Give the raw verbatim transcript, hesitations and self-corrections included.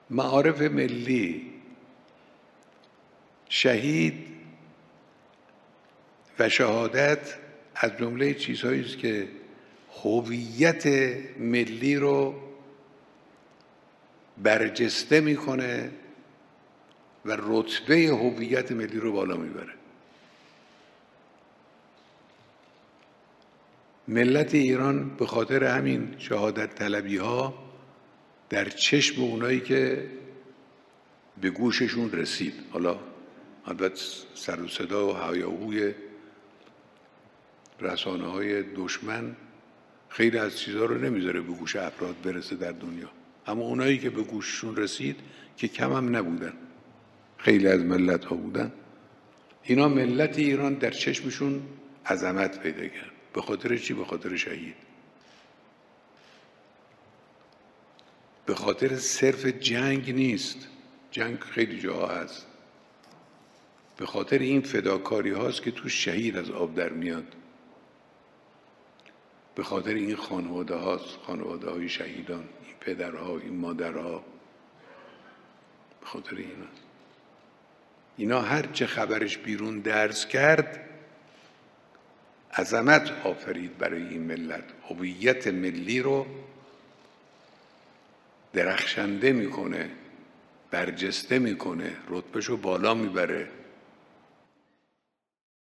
معارف ملی، شهید و شهادت از جمله چیزهایی است که هویت ملی رو برجسته میکنه و رتبه هویت ملی رو بالا میبره. ملت ایران به خاطر همین شهادت طلبی ها در چشم اونایی که به گوششون رسید، حالا البته سر و صدا و هیاهوی رسانه های دشمن خیلی از چیزها رو نمیذاره به گوش افراد برسه در دنیا، اما اونایی که به گوششون رسید که کم هم نبودن، خیلی از ملت ها بودن، اینا ملت ایران در چشمشون عظمت پیدا کرد. به خاطر چی؟ به خاطر شهید، به خاطر صرف جنگ نیست، جنگ خیلی جاها هست، به خاطر این فداکاری هاست که تو شهید از آب در میاد، به خاطر این خانواده هاست، خانواده های شهیدان، این پدرها، این مادرها، به خاطر این هاست. اینا هر چه خبرش بیرون درز کرد عظمت آفرید برای این ملت، هویت ملی رو درخشنده میکنه، برجسته میکنه، رتبهشو بالا میبره.